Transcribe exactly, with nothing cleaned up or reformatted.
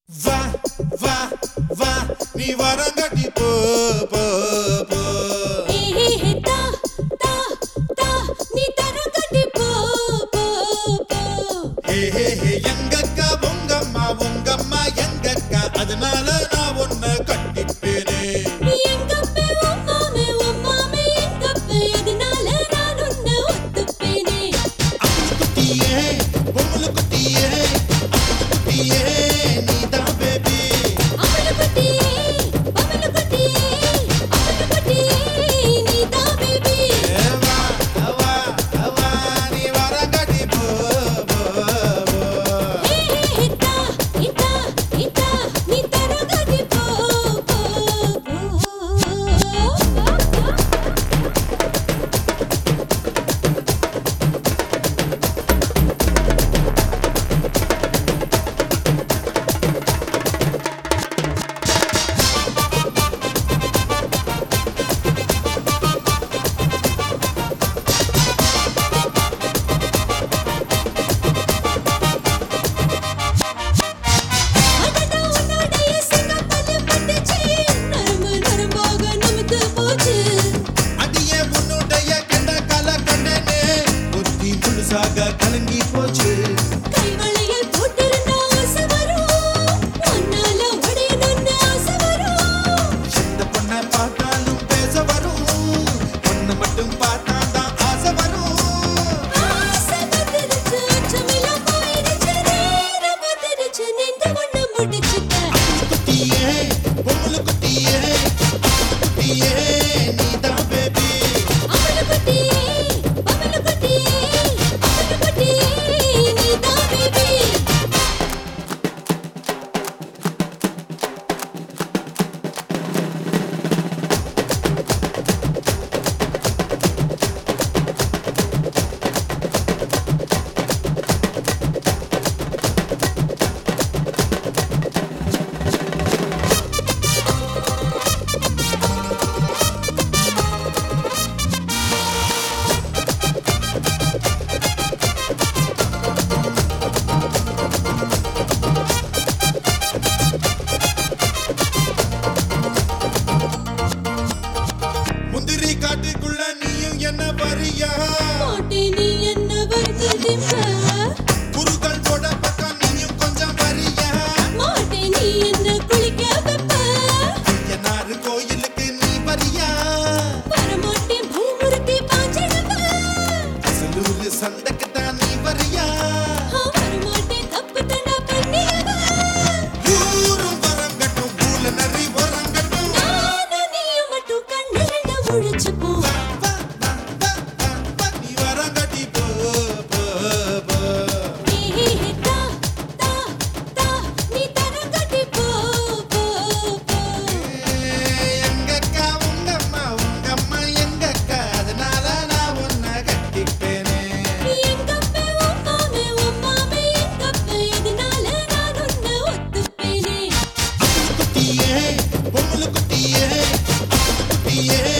வா வா வா நீ வரங்கடி போ போ போ ஏ ஹே தா தா தா நீ தரங்கடி போ போ போ ஹே ஹே ஹே எங்கக்கா உங்கம்மா உங்கம்மா எங்கக்கா அதனால நான் உன்னை கட்டிப்பேனே எங்கப்பே உம்மாமே உம்மாமே எங்கப்பே அதனால நான் உன்னை ஒத்துப்பேனே அம்முலு குட்டியே பொம்முலு குட்டியே அம்முலு குட்டியே நீதான் பேபி அமலு குட்டியே அமலு குட்டியே அமலு குட்டியே நீதான் பேபி வா வா வா நீ வரங்கடி போ போ போ ஏ ஹே தா இதா இதா நீ தரங்கடி போ போ போ அடடா உன்னோடைய சிங்கப்பல்லு பட்டுச்சு நரம்பு நரம்பாக நமக்கு போச்சு அடியே உன்னுடைய கண்ட கல கண்டனே புத்தி முழுசாக கலங்கி போச்சு கைவளையல் போட்டிருந்தா ஆசை வரும் உன்னால உடையணும்னு ஆசை வரும் எந்த பொண்ணை பார்த்தாலும் பேச வரும் பொண்ணு மட்டும் பார்த்தாதான் ஆசை வரும் ஆசை வந்துருச்சு அச்சமெல்லாம் போயிடுச்சு நேரம் வந்துருச்சு நின்று ஒண்ணு முடிச்சுட்டேன் அம்முலு குட்டியே பொம்முலு குட்டியே அம்முலு குட்டியே நீதான் பேபி அமலு குட்டியே அமலு குட்டியே அமலு குட்டியே நீதான் பேபி முந்திரி காட்டுக்குள்ள நீயும் என்ன வரியா மாட்டே நீ என்ன வருத்ததிப்ப குருக்கள் போட பக்கம் நீயும் கொஞ்சம் வரியா மாட்டே நீ என்ன குளிக்க வைப்ப ஐயனாரு கோயிலுக்கு நீ வரியா வரமாட்டேன் பூமுறுத்தி பாஞ்சிடுவ அசலூரு சண்டைக்கு தான் நீ வரியா வரமாட்டேன் தப்பு தண்டா பண்ணிடுவ ஊரும் வரங்கட்டும் பூல நரி வரங்கட்டும் நானும் நீயும் மட்டும் கண்ணு ரெண்டு முழிச்சுப்போம் வா, வா, வா, வா, வா, வா, நீ வரங்கடி போ போ போ ஏ ஹே தா தா தா நீ தரங்கடி போ போ போ எங்கக்கா உங்கம்மா உங்கம்மா எங்கக்கா அதனால நான் உன்னை கட்டிப்பேனே எங்கப்பே உம்மாமே உம்மாமே எங்கப்பே இதனால நான் உன்னை ஒத்துப்பேனே அம்முலு குட்டியே பொம்முலு குட்டியே அம்முலு குட்டியே